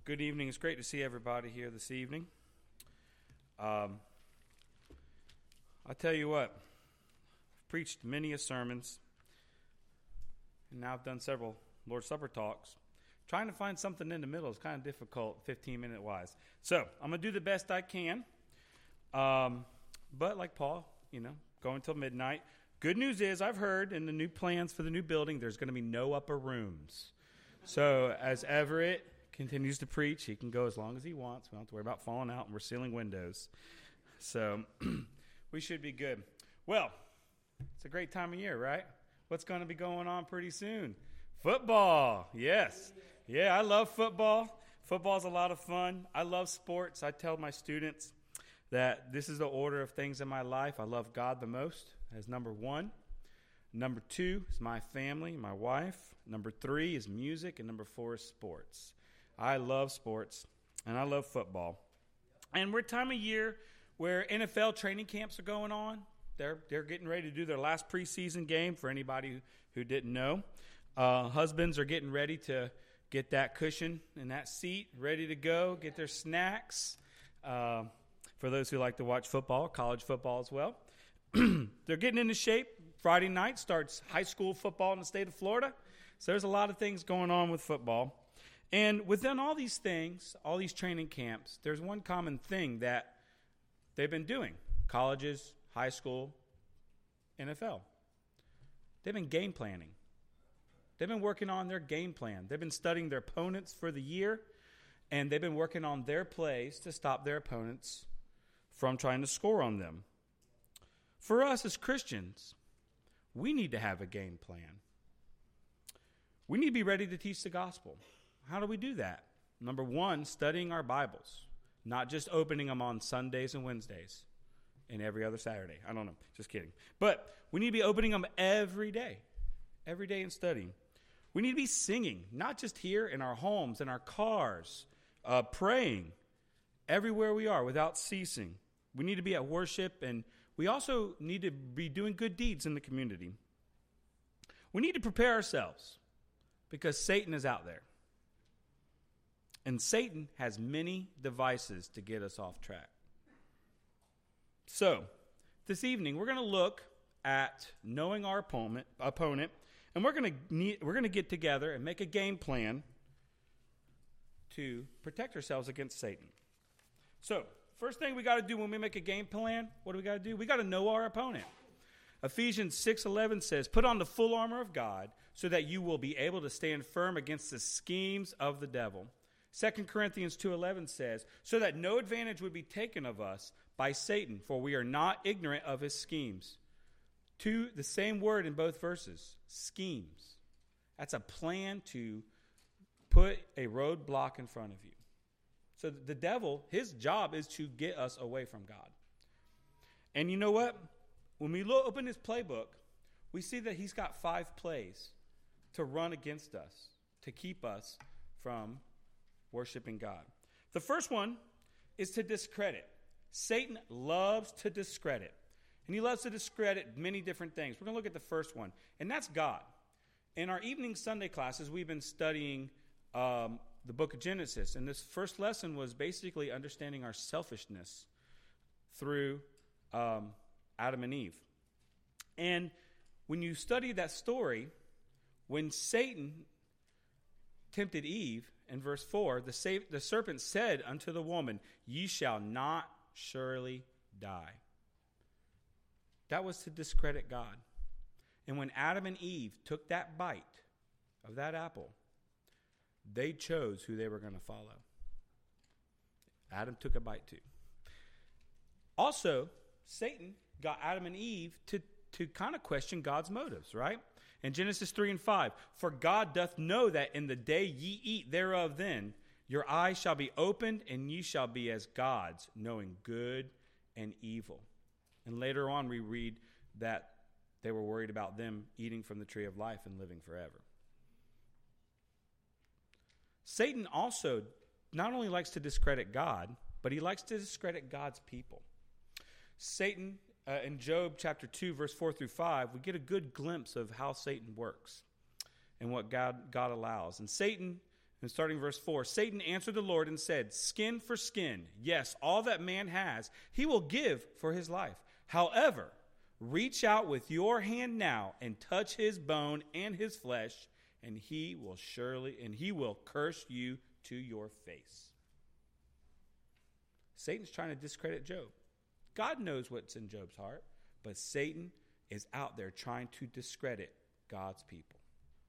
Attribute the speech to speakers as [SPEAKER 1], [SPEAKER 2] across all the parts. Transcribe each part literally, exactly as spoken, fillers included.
[SPEAKER 1] Good evening. It's great to see everybody here this evening. Um, I tell you what, I've preached many a sermons, and now I've done several Lord's Supper talks. Trying to find something in the middle is kind of difficult, fifteen-minute wise. So I'm going to do the best I can. Um, but like Paul, you know, going till midnight. Good news is I've heard in the new plans for the new building, there's going to be no upper rooms. So as Everett continues to preach, he can go as long as he wants. We don't have to worry about falling out, and we're sealing windows. So we should be good. Well, it's a great time of year, right? What's going to be going on pretty soon? Football, yes. Yeah, I love football. Football's a lot of fun. I love sports. I tell my students that this is the order of things in my life. I love God the most as number one. Number two is my family, my wife. Number three is music, and number four is sports. I love sports, and I love football. And we're at a time of year where N F L training camps are going on. They're they're getting ready to do their last preseason game for anybody who, who didn't know. Uh, husbands are getting ready to get that cushion and that seat ready to go, get their snacks. Uh, for those who like to watch football, college football as well. They're getting into shape. Friday night starts high school football in the state of Florida. So there's a lot of things going on with football. And within all these things, all these training camps, there's one common thing that they've been doing. Colleges, high school, N F L. They've been game planning. They've been working on their game plan. They've been studying their opponents for the year, and they've been working on their plays to stop their opponents from trying to score on them. For us as Christians, we need to have a game plan. We need to be ready to teach the gospel. How do we do that? Number one, studying our Bibles, not just opening them on Sundays and Wednesdays and every other Saturday. I don't know, just kidding. But we need to be opening them every day, every day and studying. We need to be singing, not just here in our homes, in our cars, uh, praying everywhere we are without ceasing. We need to be at worship, and we also need to be doing good deeds in the community. We need to prepare ourselves because Satan is out there. And Satan has many devices to get us off track. So, this evening, we're going to look at knowing our opponent, opponent and we're going to we're going to get together and make a game plan to protect ourselves against Satan. So, first thing we got to do when we make a game plan, what do we got to do? We got to know our opponent. Ephesians six eleven says, "Put on the full armor of God so that you will be able to stand firm against the schemes of the devil." Second Corinthians two eleven says, "So that no advantage would be taken of us by Satan, for we are not ignorant of his schemes." Two, the same word in both verses, schemes. That's a plan to put a roadblock in front of you. So the devil, his job is to get us away from God. And you know what? When we look, open his playbook, we see that he's got five plays to run against us, to keep us from worshiping God. The first one is to discredit. Satan loves to discredit. And he loves to discredit many different things. We're going to look at the first one, and that's God. In our evening Sunday classes, we've been studying um, the book of Genesis. And this first lesson was basically understanding our selfishness through um, Adam and Eve. And when you study that story, when Satan tempted Eve, in verse four, the, sa- the serpent said unto the woman, "Ye shall not surely die." That was to discredit God. And when Adam and Eve took that bite of that apple, they chose who they were going to follow. Adam took a bite too. Also, Satan got Adam and Eve to, to kind of question God's motives, right? In Genesis three and five, "For God doth know that in the day ye eat thereof then, your eyes shall be opened, and ye shall be as gods, knowing good and evil." And later on we read that they were worried about them eating from the tree of life and living forever. Satan also not only likes to discredit God, but he likes to discredit God's people. Satan, uh, in Job chapter two, verse four through five, we get a good glimpse of how Satan works and what God, God allows. And Satan And starting verse four, Satan answered the Lord and said, skin for skin, yes, all that man has, he will give for his life. However, reach out with your hand now and touch his bone and his flesh, and he will surely, and he will curse you to your face. Satan's trying to discredit Job. God knows what's in Job's heart, but Satan is out there trying to discredit God's people.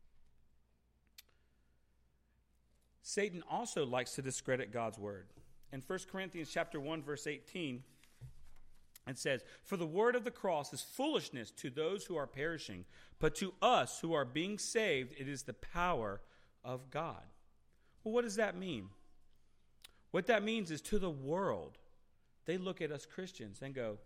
[SPEAKER 1] Satan also likes to discredit God's word. In First Corinthians chapter one, verse eighteen, it says, for the word of the cross is foolishness to those who are perishing, but to us who are being saved, it is the power of God. Well, what does that mean? What that means is to the world, they look at us Christians and go,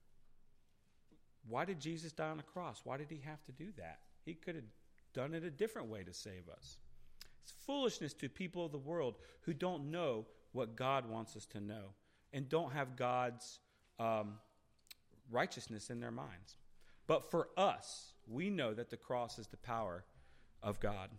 [SPEAKER 1] why did Jesus die on the cross? Why did he have to do that? He could have done it a different way to save us. It's foolishness to people of the world who don't know what God wants us to know and don't have God's um, righteousness in their minds. But for us, we know that the cross is the power of God.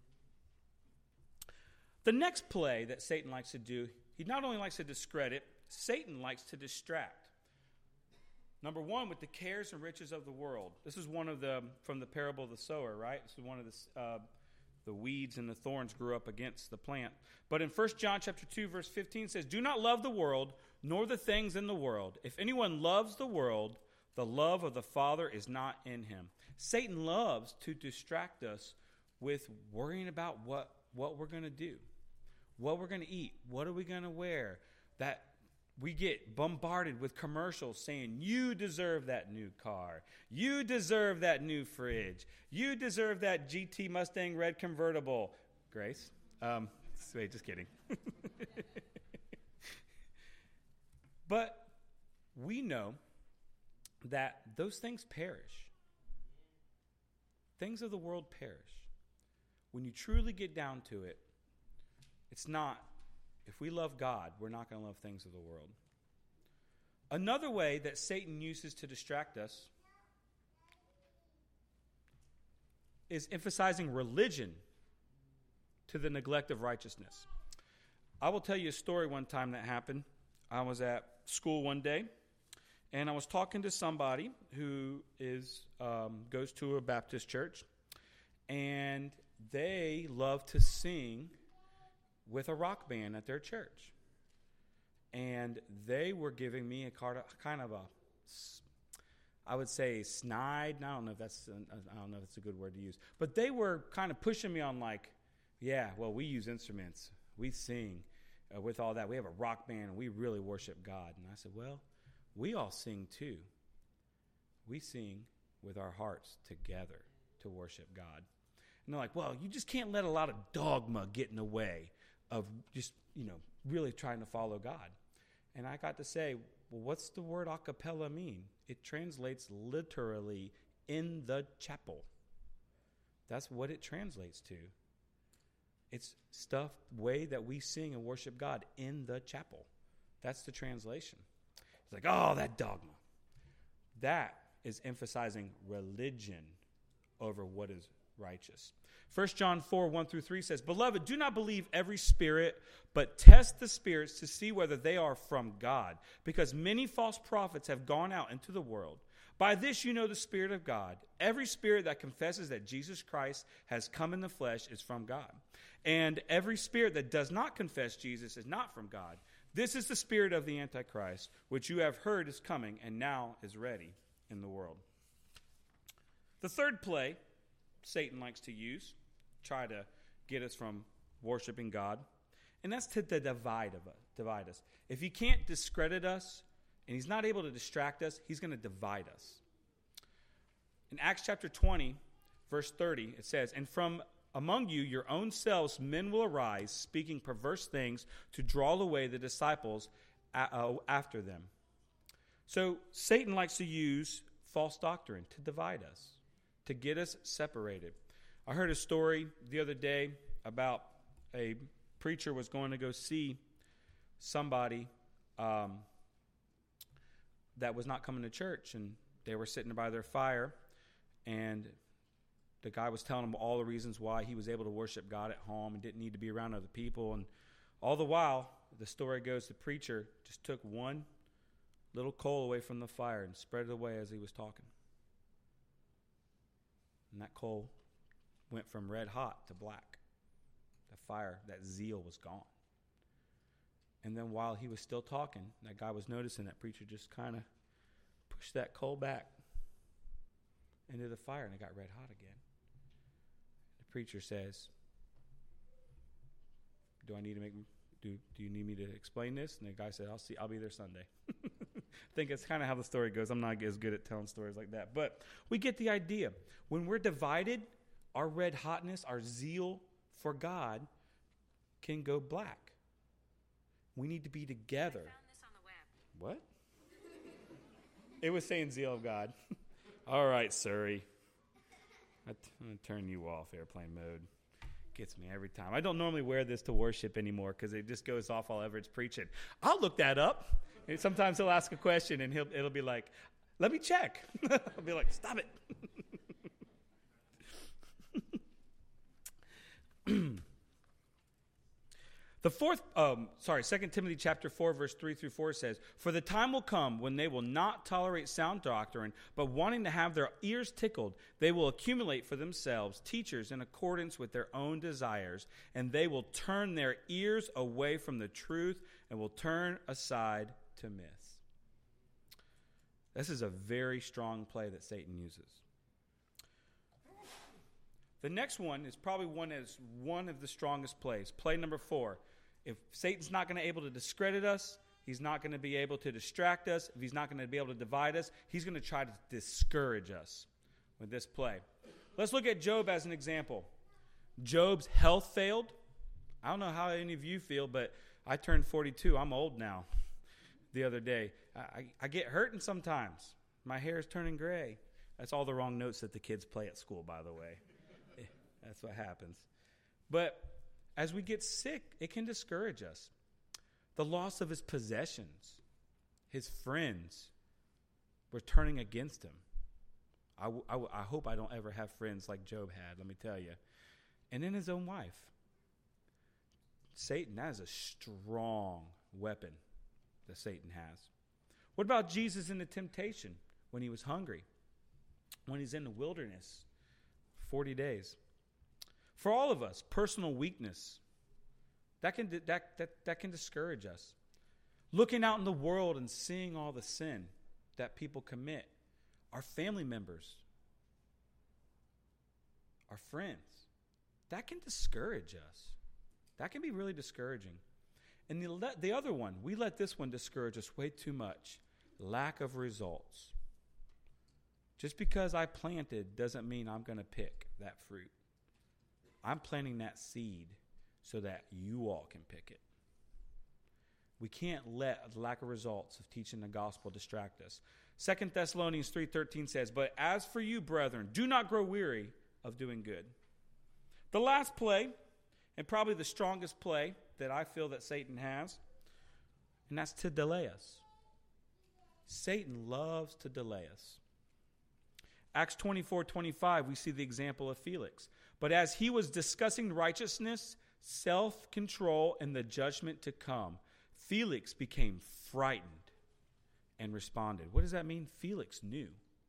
[SPEAKER 1] The next play that Satan likes to do, he not only likes to discredit, Satan likes to distract. Number one, with the cares and riches of the world. This is one of the, from the parable of the sower, right? This is one of the, uh, the weeds and the thorns grew up against the plant. But in First John chapter two, verse fifteen says, do not love the world, nor the things in the world. If anyone loves the world, the love of the Father is not in him. Satan loves to distract us with worrying about what, what we're going to do, what we're going to eat, what are we going to wear. That we get bombarded with commercials saying, you deserve that new car. You deserve that new fridge. You deserve that G T Mustang red convertible. Grace? Um, wait, just kidding. But we know that those things perish. Things of the world perish. When you truly get down to it, it's not, if we love God, we're not going to love things of the world. Another way that Satan uses to distract us is emphasizing religion to the neglect of righteousness. I will tell you a story one time that happened. I was at school one day, and I was talking to somebody who is um, goes to a Baptist church, and they love to sing with a rock band at their church. And they were giving me a kind of a, I would say, snide. I don't know if that's I don't know if it's a good word to use, but they were kind of pushing me on like, yeah, well, we use instruments, we sing uh, with all that. We have a rock band, and we really worship God. And I said, well, we all sing too. We sing with our hearts together to worship God. And they're like, well, you just can't let a lot of dogma get in the way of just, you know, really trying to follow God. And I got to say, well, what's the word a cappella mean? It translates literally in the chapel. That's what it translates to. It's stuff, way that we sing and worship God in the chapel. That's the translation. It's like, oh, that dogma. That is emphasizing religion over what is righteous. First John four, one through three says, beloved, do not believe every spirit, but test the spirits to see whether they are from God, because many false prophets have gone out into the world. By this you know the Spirit of God. Every spirit that confesses that Jesus Christ has come in the flesh is from God. And every spirit that does not confess Jesus is not from God. This is the spirit of the Antichrist, which you have heard is coming and now is ready in the world. The third play Satan likes to use, try to get us from worshiping God, and that's to divide, of us, divide us. If he can't discredit us, and he's not able to distract us, he's going to divide us. In Acts chapter twenty, verse thirty, it says, and from among you, your own selves, men will arise, speaking perverse things to draw away the disciples after them. So Satan likes to use false doctrine to divide us, to get us separated. I heard a story the other day about a preacher was going to go see somebody um, that was not coming to church, and they were sitting by their fire, and the guy was telling him all the reasons why he was able to worship God at home and didn't need to be around other people. And all the while, the story goes, the preacher just took one little coal away from the fire and spread it away as he was talking. And that coal went from red hot to black. The fire, that zeal was gone. And then while he was still talking, that guy was noticing that preacher just kind of pushed that coal back into the fire, and it got red hot again. The preacher says, do I need to make, do, do you need me to explain this? And the guy said, I'll see, I'll be there Sunday. I think it's kind of how the story goes. I'm not as good at telling stories like that. But we get the idea. When we're divided, our red hotness, our zeal for God can go black. We need to be together.
[SPEAKER 2] I found this on the web.
[SPEAKER 1] What? It was saying zeal of God. All right, Surrey. I'm going to turn you off airplane mode. Gets me every time. I don't normally wear this to worship anymore because it just goes off while Everett's preaching. I'll look that up. And sometimes he'll ask a question and he'll it'll be like, let me check. I'll be like, stop it. The fourth, um, sorry, Second Timothy chapter four, verse three through four says, for the time will come when they will not tolerate sound doctrine, but wanting to have their ears tickled, they will accumulate for themselves teachers in accordance with their own desires, and they will turn their ears away from the truth and will turn aside to myths. This is a very strong play that Satan uses. The next one is probably one as one of the strongest plays. Play number four. If Satan's not going to be able to discredit us, he's not going to be able to distract us, if he's not going to be able to divide us, he's going to try to discourage us with this play. Let's look at Job as an example. Job's health failed. I don't know how any of you feel, but I turned forty-two. I'm old now. The other day, I, I get hurting sometimes. My hair is turning gray. That's all the wrong notes that the kids play at school, by the way. That's what happens. But as we get sick, it can discourage us. The loss of his possessions, his friends were turning against him. I, I, I hope I don't ever have friends like Job had, let me tell you. And then his own wife. Satan, that is a strong weapon that Satan has. What about Jesus in the temptation when he was hungry? When he's in the wilderness, forty days. For all of us, personal weakness, that can, that, that, that can discourage us. Looking out in the world and seeing all the sin that people commit, our family members, our friends, that can discourage us. That can be really discouraging. And the, the other one, we let this one discourage us way too much. Lack of results. Just because I planted doesn't mean I'm going to pick that fruit. I'm planting that seed so that you all can pick it. We can't let the lack of results of teaching the gospel distract us. Second Thessalonians three thirteen says, but as for you, brethren, do not grow weary of doing good. The last play, and probably the strongest play that I feel that Satan has, and that's to delay us. Satan loves to delay us. Acts twenty-four twenty-five, we see the example of Felix. But as he was discussing righteousness, self-control, and the judgment to come, Felix became frightened and responded. What does that mean? Felix knew.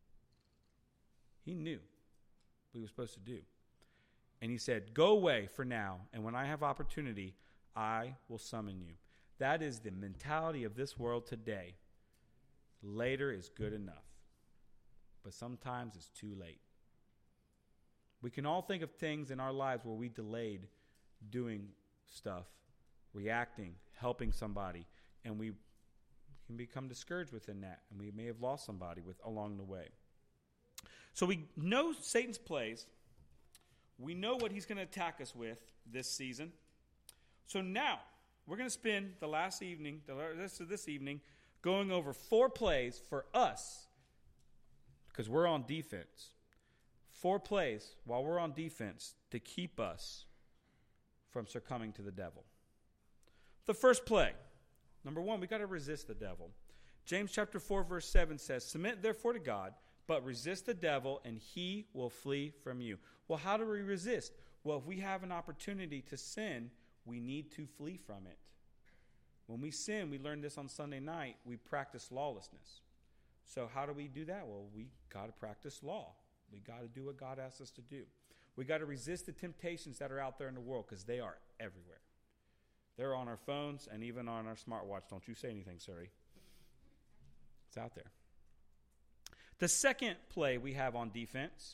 [SPEAKER 1] He knew what he was supposed to do. And he said, go away for now, and when I have opportunity, I will summon you. That is the mentality of this world today. Later is good enough. But sometimes it's too late. We can all think of things in our lives where we delayed doing stuff, reacting, helping somebody, and we can become discouraged within that, and we may have lost somebody with along the way. So we know Satan's plays. We know what he's going to attack us with this season. So now we're going to spend the last evening, the rest of this evening, going over four plays for us, because we're on defense. Four plays while we're on defense to keep us from succumbing to the devil. The first play, number one, we got to resist the devil. James chapter four, verse seven says, submit therefore to God, but resist the devil, and he will flee from you. Well, how do we resist? Well, if we have an opportunity to sin, we need to flee from it. When we sin, we learned this on Sunday night, we practice lawlessness. So how do we do that? Well, we got to practice law. We got to do what God asks us to do. We got to resist the temptations that are out there in the world, because they are everywhere. They're on our phones and even on our smartwatch. Don't you say anything, Suri. It's out there. The second play we have on defense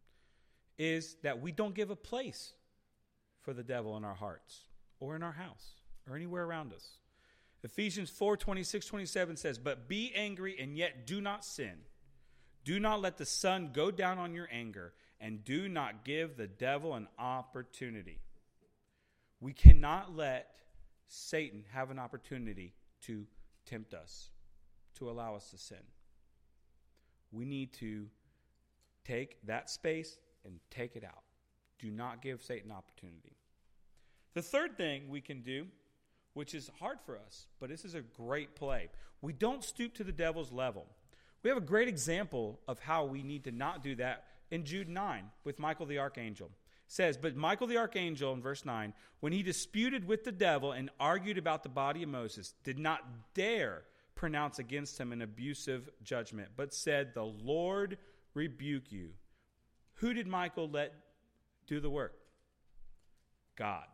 [SPEAKER 1] is that we don't give a place for the devil in our hearts or in our house or anywhere around us. Ephesians four, twenty-six, twenty-seven says, "But be angry and yet do not sin. Do not let the sun go down on your anger, and do not give the devil an opportunity." We cannot let Satan have an opportunity to tempt us, to allow us to sin. We need to take that space and take it out. Do not give Satan opportunity. The third thing we can do, which is hard for us, but this is a great play. We don't stoop to the devil's level. We have a great example of how we need to not do that in Jude nine with Michael the archangel. It says, "But Michael the archangel," in verse nine, "when he disputed with the devil and argued about the body of Moses, did not dare pronounce against him an abusive judgment, but said, 'The Lord rebuke you.'" Who did Michael let do the work? God.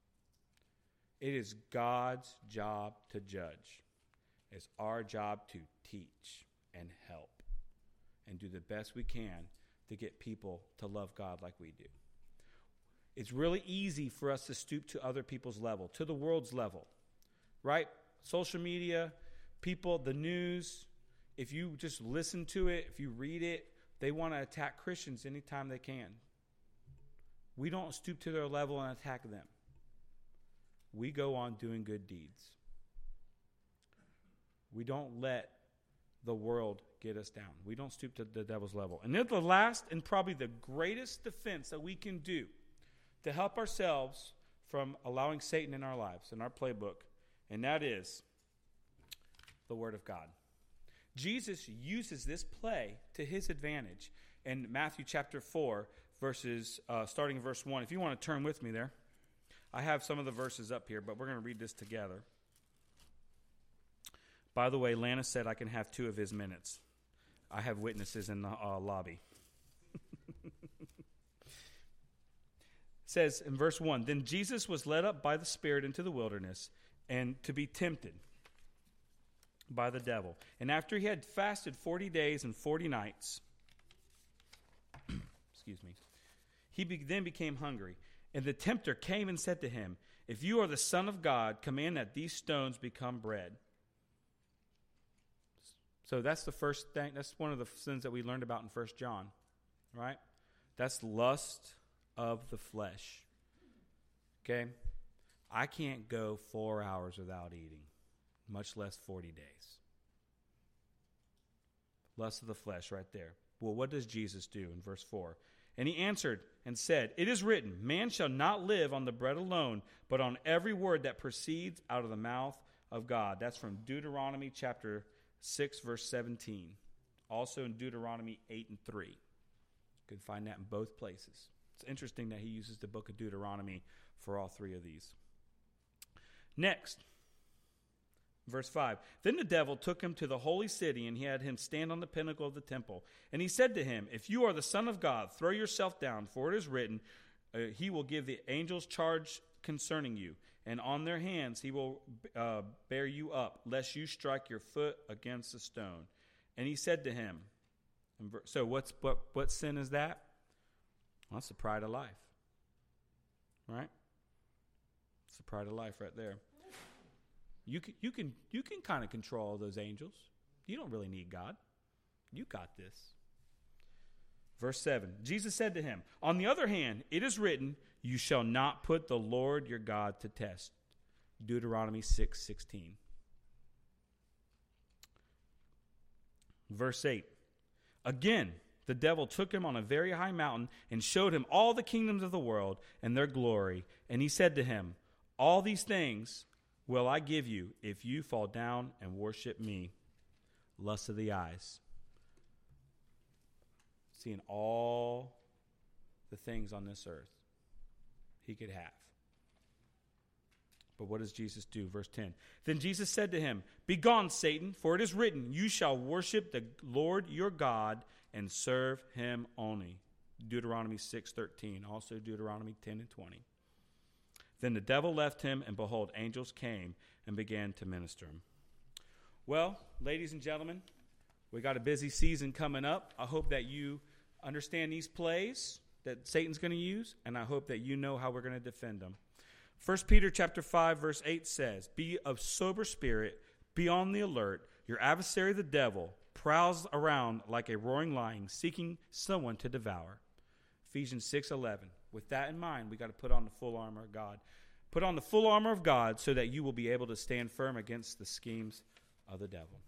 [SPEAKER 1] It is God's job to judge. It's our job to teach and help and do the best we can to get people to love God like we do. It's really easy for us to stoop to other people's level, to the world's level, right? Social media, people, the news, if you just listen to it, if you read it, they want to attack Christians anytime they can. We don't stoop to their level and attack them. We go on doing good deeds. We don't let the world get us down. We don't stoop to the devil's level. And then the last and probably the greatest defense that we can do to help ourselves from allowing Satan in our lives, in our playbook, and that is the Word of God. Jesus uses this play to his advantage in Matthew chapter four, verses uh, starting in verse one. If you want to turn with me there, I have some of the verses up here, but we're going to read this together. By the way, Lana said I can have two of his minutes. I have witnesses in the uh, lobby. It says in verse one, "Then Jesus was led up by the Spirit into the wilderness and to be tempted by the devil. And after he had fasted forty days and forty nights, excuse me, he be- then became hungry. And the tempter came and said to him, 'If you are the Son of God, command that these stones become bread.'" So that's the first thing. That's one of the sins that we learned about in First John, right? That's lust of the flesh. Okay? I can't go four hours without eating, much less forty days. Lust of the flesh right there. Well, what does Jesus do in verse four? "And he answered and said, 'It is written, man shall not live on the bread alone, but on every word that proceeds out of the mouth of God.'" That's from Deuteronomy chapter six, verse seventeen. Also in Deuteronomy eight and three. You can find that in both places. It's interesting that he uses the book of Deuteronomy for all three of these. Next, verse five. "Then the devil took him to the holy city, and he had him stand on the pinnacle of the temple. And he said to him, 'If you are the Son of God, throw yourself down, for it is written, uh, he will give the angels charge concerning you, and on their hands he will uh, bear you up, lest you strike your foot against a stone.' And he said to him," so what's what, what sin is that? Well, that's the pride of life, right? It's the pride of life right there. You can you can you can kind of control those angels. You don't really need God. You got this. Verse seven. "Jesus said to him, 'On the other hand, it is written, you shall not put the Lord your God to test.'" Deuteronomy six sixteen. Verse eight. "Again, the devil took him on a very high mountain and showed him all the kingdoms of the world and their glory. And he said to him, 'All these things will I give you if you fall down and worship me.'" Lust of the eyes. seeing all the things on this earth he could have. But what does Jesus do? Verse ten. Then Jesus said to him, "Begone, Satan, for it is written, you shall worship the Lord your God and serve him only." Deuteronomy six thirteen, also Deuteronomy ten and twenty. Then the devil left him, and behold, angels came and began to minister him. Well, ladies and gentlemen, we got a busy season coming up. I hope that you understand these plays that Satan's going to use, and I hope that you know how we're going to defend them. First Peter chapter five, verse eight says, "Be of sober spirit, be on the alert. Your adversary, the devil, prowls around like a roaring lion, seeking someone to devour." Ephesians six eleven. With that in mind, we got to put on the full armor of God. Put on the full armor of God so that you will be able to stand firm against the schemes of the devil.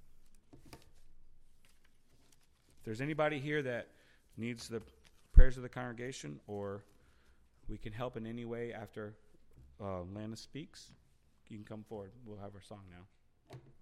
[SPEAKER 1] If there's anybody here that needs the prayers of the congregation, or we can help in any way after uh, Lana speaks, you can come forward. We'll have our song now.